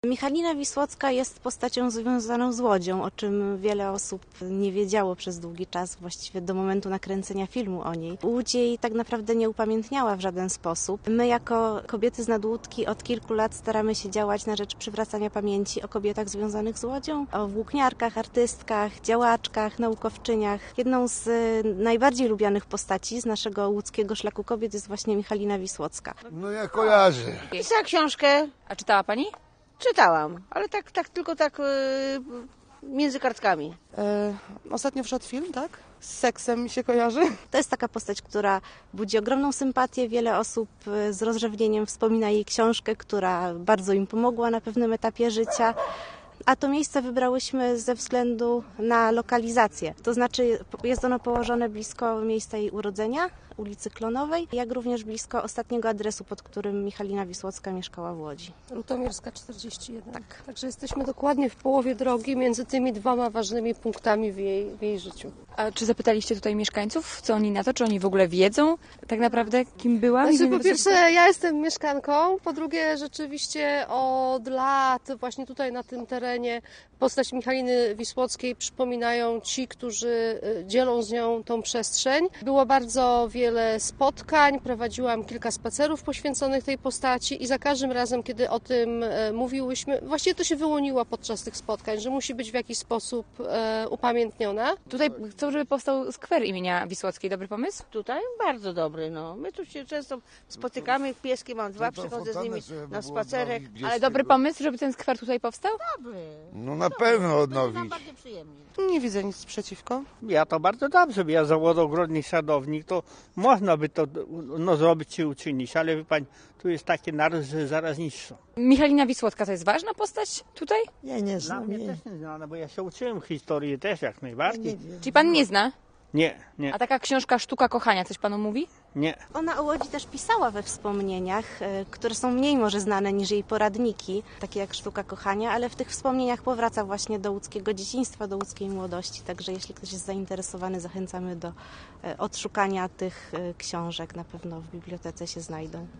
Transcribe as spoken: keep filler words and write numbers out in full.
Michalina Wisłocka jest postacią związaną z Łodzią, o czym wiele osób nie wiedziało przez długi czas, właściwie do momentu nakręcenia filmu o niej. Łódź jej tak naprawdę nie upamiętniała w żaden sposób. My jako kobiety z Nadłódki od kilku lat staramy się działać na rzecz przywracania pamięci o kobietach związanych z Łodzią, o włókniarkach, artystkach, działaczkach, naukowczyniach. Jedną z najbardziej lubianych postaci z naszego łódzkiego szlaku kobiet jest właśnie Michalina Wisłocka. No ja kojarzę. Pisała książkę, A czytała pani? czytałam, ale tak, tak tylko tak yy, między kartkami. E, ostatnio wszedł film, tak? Z seksem mi się kojarzy. To jest taka postać, która budzi ogromną sympatię. Wiele osób z rozrzewnieniem wspomina jej książkę, która bardzo im pomogła na pewnym etapie życia. A to miejsce wybrałyśmy ze względu na lokalizację. To znaczy jest ono położone blisko miejsca jej urodzenia, ulicy Klonowej, jak również blisko ostatniego adresu, pod którym Michalina Wisłocka mieszkała w Łodzi. Lutomierska czterdzieści jeden. Tak. Także jesteśmy dokładnie w połowie drogi między tymi dwoma ważnymi punktami w jej, w jej życiu. A czy zapytaliście tutaj mieszkańców, co oni na to? Czy oni w ogóle wiedzą tak naprawdę, kim była? Znaczy, Michalina po pierwsze, ja jestem mieszkanką, po drugie, rzeczywiście od lat właśnie tutaj na tym terenie postać Michaliny Wisłockiej przypominają ci, którzy dzielą z nią tą przestrzeń. Było bardzo wiele spotkań, prowadziłam kilka spacerów poświęconych tej postaci i za każdym razem, kiedy o tym mówiłyśmy, właściwie to się wyłoniło podczas tych spotkań, że musi być w jakiś sposób e, upamiętniona. Tutaj chcą, żeby powstał skwer imienia Wisłockiej. Dobry pomysł? Tutaj bardzo dobry, no. My tu się często spotykamy, pieski mam dwa, przychodzę z nimi na spacerek. Ale dobry pomysł, żeby ten skwer tutaj powstał? Dobry. No na pewno Będzie odnowić. nam bardzo przyjemnie. Nie widzę nic przeciwko. Ja to bardzo dobrze, bo ja zawodogrodny sadownik, to można by to no, zrobić czy uczynić, ale wie pani, tu jest taki naród, że zaraz niższo. Michalina Wisłocka to jest ważna postać tutaj? Ja nie Dla znam. mnie Nie, też nie znana, bo ja się uczyłem historii też jak najbardziej. Czyli pan nie zna? Nie, nie, A taka książka Sztuka kochania coś panu mówi? nie. Ona o Łodzi też pisała we wspomnieniach, e, które są mniej może znane niż jej poradniki, takie jak Sztuka kochania, ale w tych wspomnieniach powraca właśnie do łódzkiego dzieciństwa, do łódzkiej młodości. Także jeśli ktoś jest zainteresowany, zachęcamy do e, odszukania tych e, książek. Na pewno w bibliotece się znajdą.